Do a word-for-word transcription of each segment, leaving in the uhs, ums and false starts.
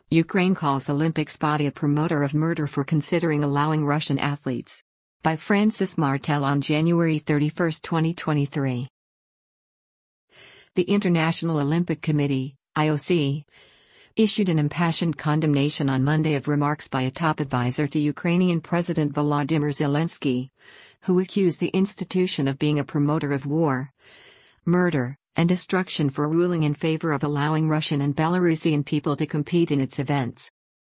Ukraine calls Olympics body a promoter of murder for considering allowing Russian athletes. By Francis Martel on January thirty-first, twenty twenty-three. The International Olympic Committee, I O C, issued an impassioned condemnation on Monday of remarks by a top advisor to Ukrainian President Volodymyr Zelensky, who accused the institution of being a promoter of war, murder, and destruction for ruling in favor of allowing Russian and Belarusian people to compete in its events.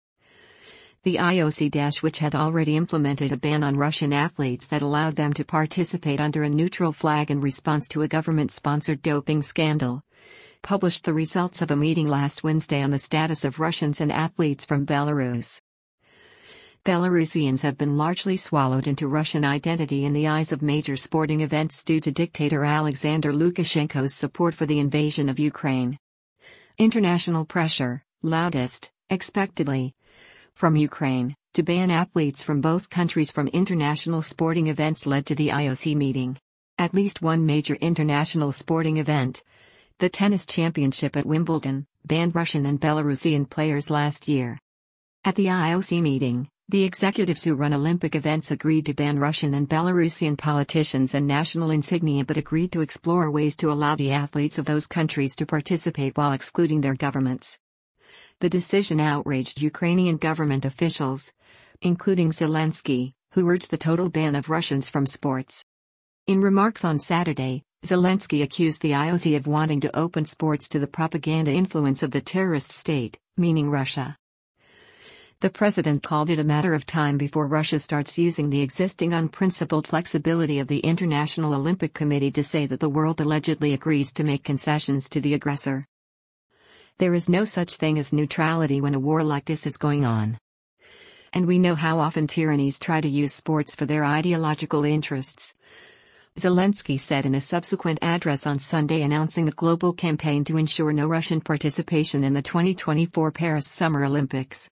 The I O C, which had already implemented a ban on Russian athletes that allowed them to participate under a neutral flag in response to a government-sponsored doping scandal, published the results of a meeting last Wednesday on the status of Russians and athletes from Belarus. Belarusians have been largely swallowed into Russian identity in the eyes of major sporting events due to dictator Alexander Lukashenko's support for the invasion of Ukraine. International pressure, loudest, expectedly, from Ukraine, to ban athletes from both countries from international sporting events led to the I O C meeting. At least one major international sporting event, the tennis championship at Wimbledon, banned Russian and Belarusian players last year. At the I O C meeting, the executives who run Olympic events agreed to ban Russian and Belarusian politicians and national insignia but agreed to explore ways to allow the athletes of those countries to participate while excluding their governments. The decision outraged Ukrainian government officials, including Zelensky, who urged the total ban of Russians from sports. In remarks on Saturday, Zelensky accused the I O C of wanting to open sports to the propaganda influence of the terrorist state, meaning Russia. The president called it a matter of time before Russia starts using the existing unprincipled flexibility of the International Olympic Committee to say that the world allegedly agrees to make concessions to the aggressor. There is no such thing as neutrality when a war like this is going on. And we know how often tyrannies try to use sports for their ideological interests, Zelensky said in a subsequent address on Sunday, announcing a global campaign to ensure no Russian participation in the twenty twenty-four Paris Summer Olympics.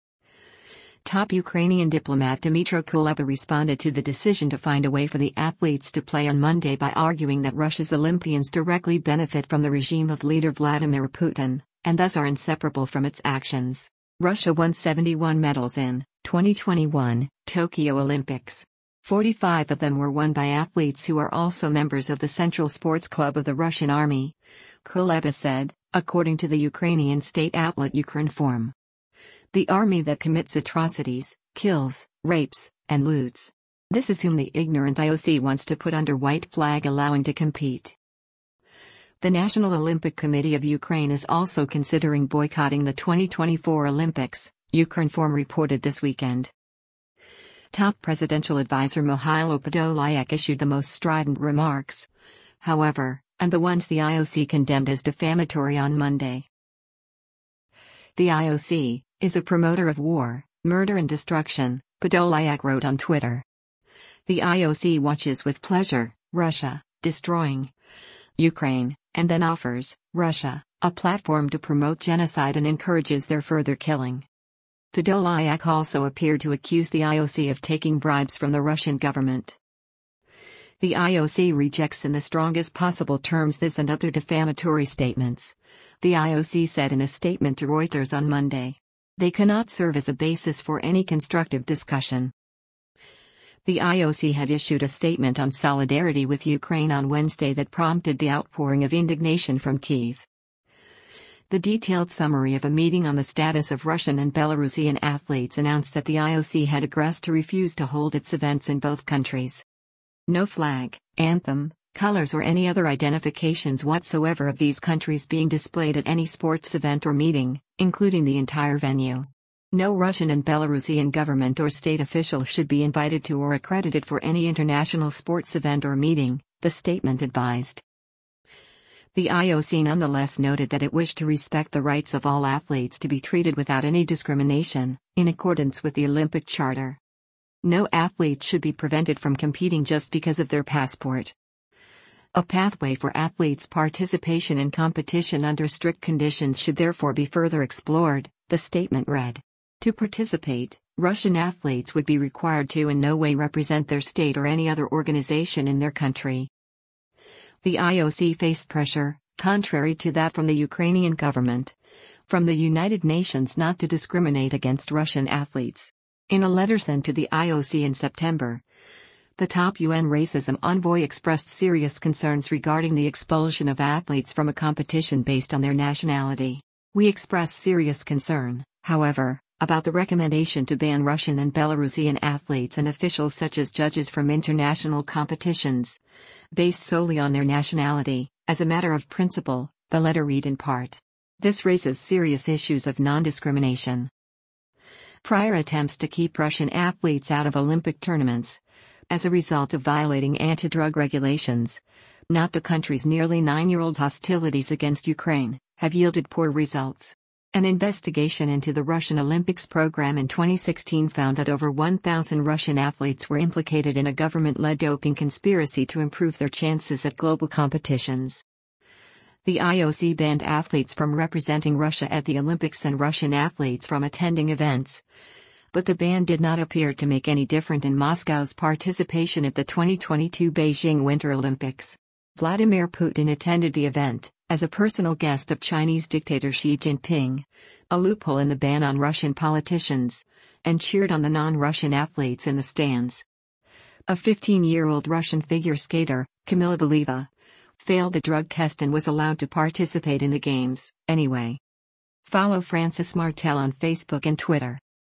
Top Ukrainian diplomat Dmytro Kuleba responded to the decision to find a way for the athletes to play on Monday by arguing that Russia's Olympians directly benefit from the regime of leader Vladimir Putin, and thus are inseparable from its actions. Russia won seventy-one medals in twenty twenty-one Tokyo Olympics. forty-five of them were won by athletes who are also members of the Central Sports Club of the Russian Army, Kuleba said, according to the Ukrainian state outlet Ukrinform. The army that commits atrocities, kills, rapes, and loots. This is whom the ignorant I O C wants to put under white flag allowing to compete. The National Olympic Committee of Ukraine is also considering boycotting the twenty twenty-four Olympics, Ukrinform reported this weekend. Top presidential advisor Mihailo Podolyak issued the most strident remarks, however, and the ones the I O C condemned as defamatory on Monday. The I O C is a promoter of war, murder and destruction, Podolyak wrote on Twitter. The I O C watches with pleasure Russia destroying Ukraine, and then offers Russia a platform to promote genocide and encourages their further killing. Podolyak also appeared to accuse the I O C of taking bribes from the Russian government. The I O C rejects in the strongest possible terms this and other defamatory statements, the I O C said in a statement to Reuters on Monday. They cannot serve as a basis for any constructive discussion. The I O C had issued a statement on solidarity with Ukraine on Wednesday that prompted the outpouring of indignation from Kyiv. The detailed summary of a meeting on the status of Russian and Belarusian athletes announced that the I O C had agreed to refuse to hold its events in both countries. No flag, anthem, colors or any other identifications whatsoever of these countries being displayed at any sports event or meeting, including the entire venue. No Russian and Belarusian government or state official should be invited to or accredited for any international sports event or meeting, the statement advised. The I O C nonetheless noted that it wished to respect the rights of all athletes to be treated without any discrimination, in accordance with the Olympic Charter. No athlete should be prevented from competing just because of their passport. A pathway for athletes' participation in competition under strict conditions should therefore be further explored, the statement read. To participate, Russian athletes would be required to in no way represent their state or any other organization in their country. The I O C faced pressure, contrary to that from the Ukrainian government, From the United Nations not to discriminate against Russian athletes. In a letter sent to the I O C in September, the top U N racism envoy expressed serious concerns regarding the expulsion of athletes from a competition based on their nationality. We express serious concern, however, about the recommendation to ban Russian and Belarusian athletes and officials such as judges from international competitions, based solely on their nationality. As a matter of principle, the letter read in part. This raises serious issues of non-discrimination. Prior attempts to keep Russian athletes out of Olympic tournaments, as a result of violating anti-drug regulations, not the country's nearly nine-year-old hostilities against Ukraine, have yielded poor results. An investigation into the Russian Olympics program in twenty sixteen found that over one thousand Russian athletes were implicated in a government-led doping conspiracy to improve their chances at global competitions. The I O C banned athletes from representing Russia at the Olympics and Russian athletes from attending events. But the ban did not appear to make any difference in Moscow's participation at the twenty twenty-two Beijing Winter Olympics. Vladimir Putin attended the event, as a personal guest of Chinese dictator Xi Jinping, a loophole in the ban on Russian politicians, and cheered on the non-Russian athletes in the stands. A fifteen-year-old Russian figure skater, Kamila Valieva, failed a drug test and was allowed to participate in the games, anyway. Follow Francis Martel on Facebook and Twitter.